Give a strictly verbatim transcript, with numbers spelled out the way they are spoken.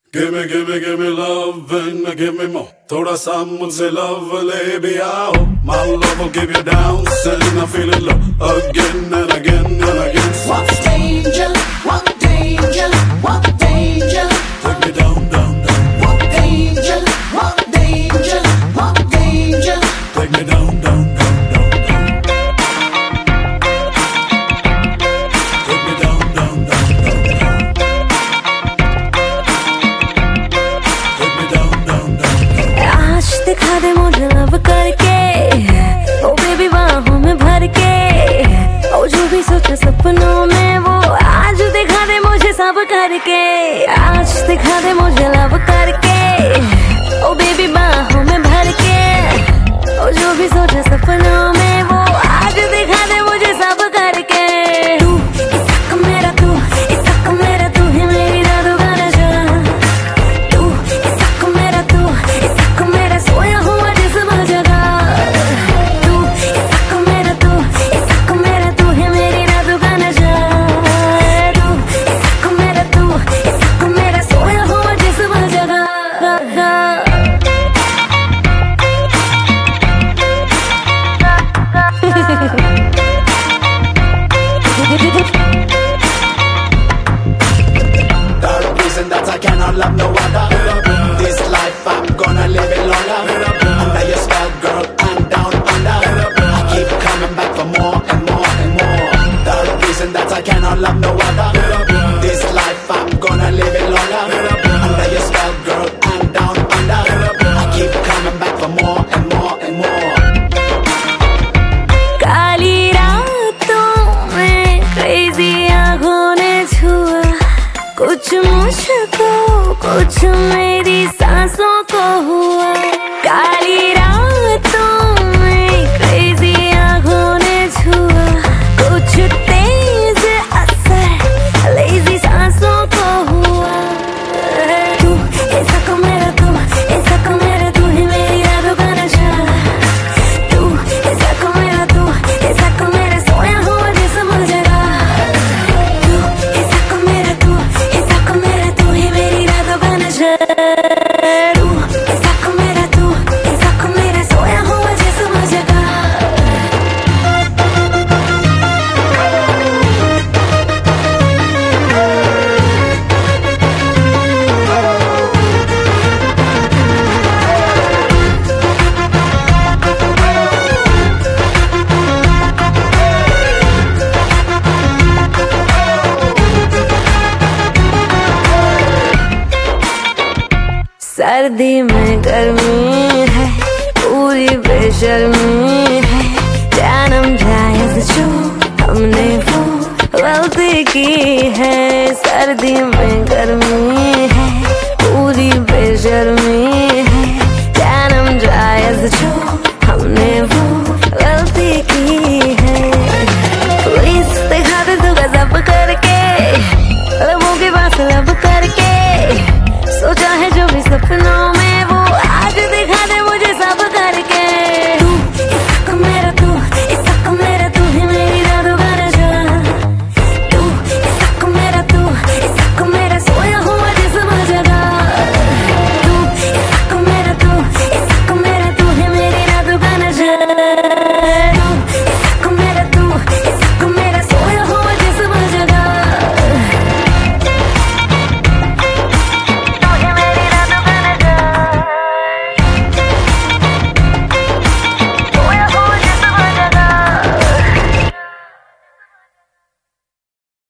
Give me, give me, give me love and give me more. थोड़ा सा मुझसे love ले भी आओ. My love will give you downs and I feel it low again and again and again. What danger, what danger, what danger. Take me down, down, down. What danger, what danger, what danger. Take me down, down, down, down, down. Take me down, down, down, down, down. Take me down, down, down, down. आज दिखा दे मुझे love करके, ओ baby बाहों में भर के, ओ जो भी सोचा सपनों में वो आज दिखा दे मुझे सब करके। आज दिखा दे मुझे लव करके, ओ बेबी बाहों में भर के, ओ जो भी सोचा सपनों में वो आज दिखा दे मुझे सब करके। तू इसक मेरा, तू इसक मेरा, तू ही मेरी जादू का नशा। तू इसक मेरा, तू इसक मेरा, सोया हुआ जिस्म जगा। तू इसक मेरा, तू इसक मेरा, तू ही मेरी जादू का नशा। तू इसक मेरा, तू इसक मेरा, सोया हुआ जिस्म जगा। The reason that I cannot love no other. This life I'm gonna live it longer. Under your spell, girl, I'm down under. I keep coming back for more and more and more. The reason that I cannot love no other. This life I'm gonna live it longer. Under your spell, girl, I'm down under. I keep coming back for more and more and more. काली रातों में crazy आँखों ने छुआ, कुछ मुझको कुछ मेरी सांसों को हुआ। काली रातों में क्रेजी आँखों ने छुआ, कुछ तेज असर लेजी सांसों को हुआ। तू ऐसा को मेरा, तू ऐसा को मेरा, तू ही मेरी यादों का नशा। तू ऐसा को मेरा, तू ऐसा को मेरा, सोया हुआ जिस्म जगा। तू ऐसा को मेरा, तू ऐसा को मेरा, तू ही मेरी रातों का नशा। तू ऐसा को मेरा, तू ऐसा को मेरा, सोया हुआ जिस्म जगा। सर्दी में गर्मी है, पूरी बेशर्मी है, जानम जायज जो हमने वो गलती की है। सर्दी में गर्मी